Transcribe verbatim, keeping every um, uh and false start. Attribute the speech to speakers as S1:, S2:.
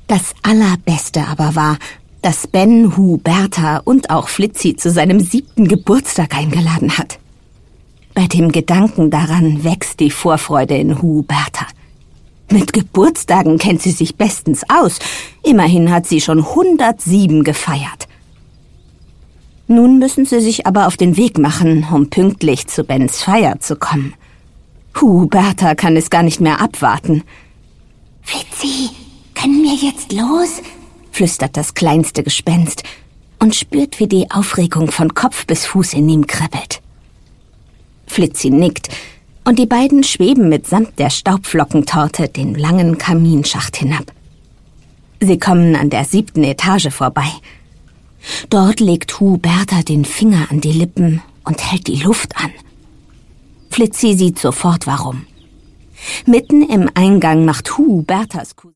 S1: Das Allerbeste aber war, dass Ben Huberta und auch Flitzi zu seinem siebten Geburtstag eingeladen hat. Bei dem Gedanken daran wächst die Vorfreude in Huberta. Mit Geburtstagen kennt sie sich bestens aus. Immerhin hat sie schon hundertsieben gefeiert. Nun müssen sie sich aber auf den Weg machen, um pünktlich zu Bens Feier zu kommen. Huberta kann es gar nicht mehr abwarten.
S2: »Flitzi, können wir jetzt los?«
S1: flüstert das kleinste Gespenst und spürt, wie die Aufregung von Kopf bis Fuß in ihm kribbelt. Flitzi nickt und die beiden schweben mitsamt der Staubflockentorte den langen Kaminschacht hinab. Sie kommen an der siebten Etage vorbei. Dort legt Huberta den Finger an die Lippen und hält die Luft an. Flitzi sieht sofort warum. Mitten im Eingang macht Hubertas